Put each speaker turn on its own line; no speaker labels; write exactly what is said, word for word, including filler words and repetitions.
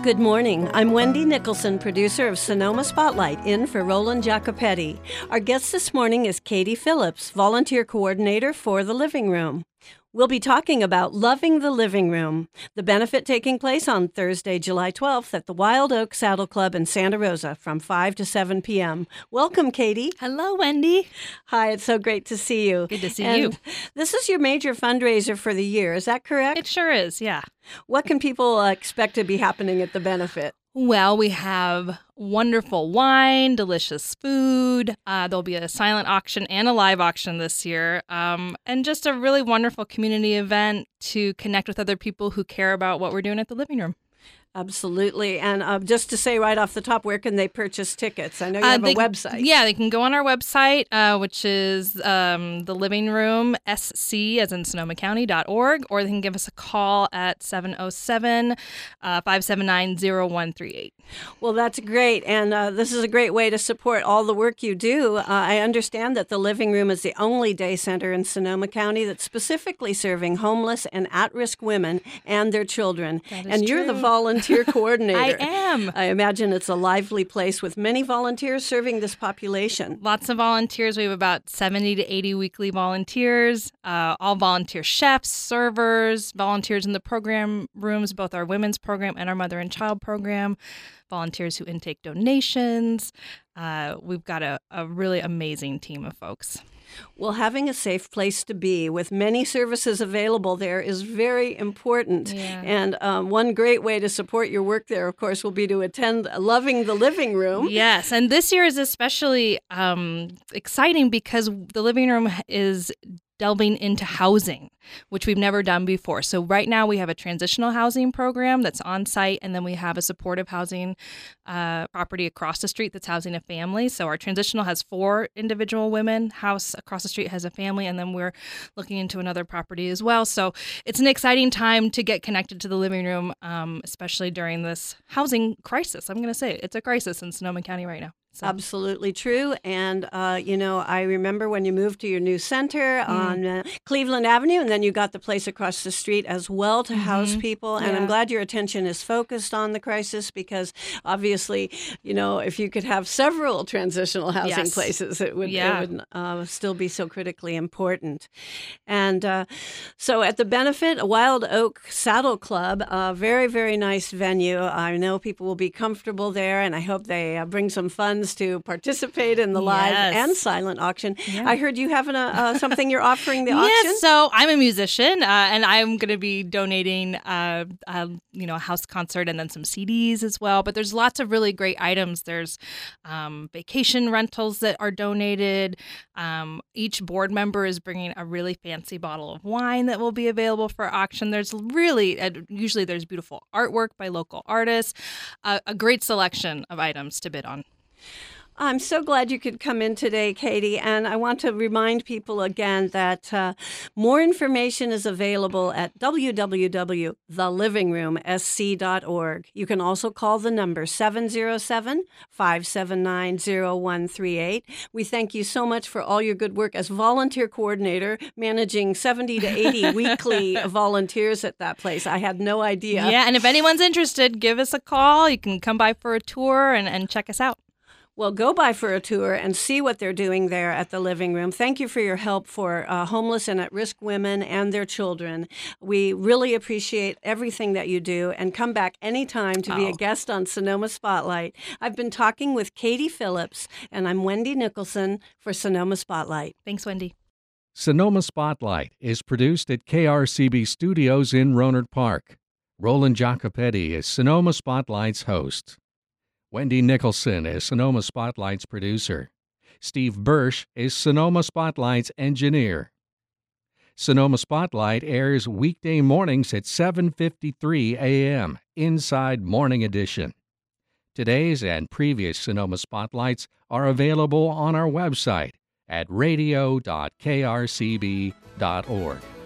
Good morning. I'm Wendy Nicholson, producer of Sonoma Spotlight, in for Roland Jacopetti. Our guest this morning is Katie Phillips, volunteer coordinator for the Living Room. We'll be talking about Loving the Living Room, the benefit taking place on Thursday, July twelfth at the Wild Oak Saddle Club in Santa Rosa from five to seven p.m. Welcome, Katie.
Hello, Wendy.
Hi, it's so great to see you.
Good to see
and
you.
This is your major fundraiser for the year, is that correct?
It sure is, yeah.
What can people uh, expect to be happening at the benefit?
Well, we have wonderful wine, delicious food. Uh, there'll be a silent auction and a live auction this year, um, and just a really wonderful community event to connect with other people who care about what we're doing at the Living Room.
Absolutely. And uh, just to say right off the top, where can they purchase tickets? I know you have
uh, they,
a website.
Yeah, they can go on our website, uh, which is um, the Living Room S C, as in Sonoma County dot org, or they can give us a call at seven oh seven, five seven nine, oh one three eight.
Well, that's great. And uh, this is a great way to support all the work you do. Uh, I understand that the Living Room is the only day center in Sonoma County that's specifically serving homeless and at-risk women and their children.
That is
and you're
true.
the volunteer coordinator.
I am.
I imagine it's a lively place with many volunteers serving this population.
Lots of volunteers. We have about seventy to eighty weekly volunteers, uh, all volunteer chefs, servers, volunteers in the program rooms, both our women's program and our mother and child program, volunteers who intake donations. Uh, we've got a, a really amazing team of folks.
Well, having a safe place to be with many services available there is very important.
Yeah.
And um, one great way to support your work there, of course, will be to attend Loving the Living Room.
Yes, and this year is especially um, exciting because the Living Room is delving into housing, which we've never done before. So right now we have a transitional housing program that's on site, and then we have a supportive housing uh, property across the street that's housing a family. So our transitional has four individual women, house across the street has a family, and then we're looking into another property as well. So it's an exciting time to get connected to the Living Room, um, especially during this housing crisis. I'm going to say it. It's a crisis in Sonoma County right now. So.
Absolutely true. And, uh, you know, I remember when you moved to your new center mm. on uh, Cleveland Avenue, and then you got the place across the street as well to mm-hmm. house people. And yeah. I'm glad your attention is focused on the crisis because, obviously, you know, if you could have several transitional housing
yes.
places, it would,
yeah.
it would uh, still be so critically important. And uh, so at the benefit, Wild Oak Saddle Club, a very, very nice venue. I know people will be comfortable there, and I hope they uh, bring some funds to participate in the live
yes.
and silent auction.
Yeah.
I heard you have an, uh, something you're offering the auction?
Yes, so I'm a musician, uh, and I'm going to be donating, uh, uh, you know, a house concert and then some C Ds as well. But there's lots of really great items. There's um, vacation rentals that are donated. Um, each board member is bringing a really fancy bottle of wine that will be available for auction. There's really, uh, usually there's beautiful artwork by local artists, uh, a great selection of items to bid on.
I'm so glad you could come in today, Katie, and I want to remind people again that uh, more information is available at w w w dot the living room s c dot org. You can also call the number seven oh seven, five seven nine, oh one three eight. We thank you so much for all your good work as volunteer coordinator, managing seventy to eighty weekly volunteers at that place. I had no idea.
Yeah, and if anyone's interested, give us a call. You can come by for a tour and, and check us out.
Well, go by for a tour and see what they're doing there at the Living Room. Thank you for your help for uh, homeless and at-risk women and their children. We really appreciate everything that you do, and come back anytime to be
oh.
a guest on Sonoma Spotlight. I've been talking with Katie Phillips, and I'm Wendy Nicholson for Sonoma Spotlight.
Thanks, Wendy.
Sonoma Spotlight is produced at K R C B Studios in Rohnert Park. Roland Jacopetti is Sonoma Spotlight's host. Wendy Nicholson is Sonoma Spotlight's producer. Steve Bursch is Sonoma Spotlight's engineer. Sonoma Spotlight airs weekday mornings at seven fifty-three a.m. Inside Morning Edition. Today's and previous Sonoma Spotlights are available on our website at radio dot k r c b dot org.